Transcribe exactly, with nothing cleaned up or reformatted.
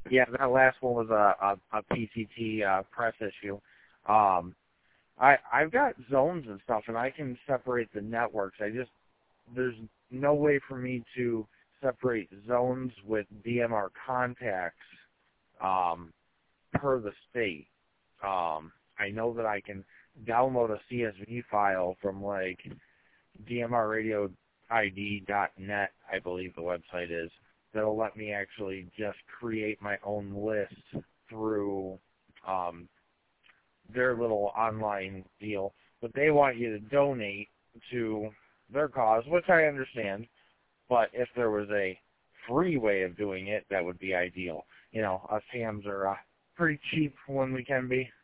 Yeah, that last one was a, a, a P C T uh, press issue. Um, I, I've got zones and stuff, and I can separate the networks. I just, there's no way for me to separate zones with D M R contacts um, per the state. Um, I know that I can download a C S V file from, like, D M R radio I D dot net, I believe the website is, that'll let me actually just create my own list through um, their little online deal. But they want you to donate to their cause, which I understand. But if there was a free way of doing it, that would be ideal. You know, us hams are uh, pretty cheap when we can be.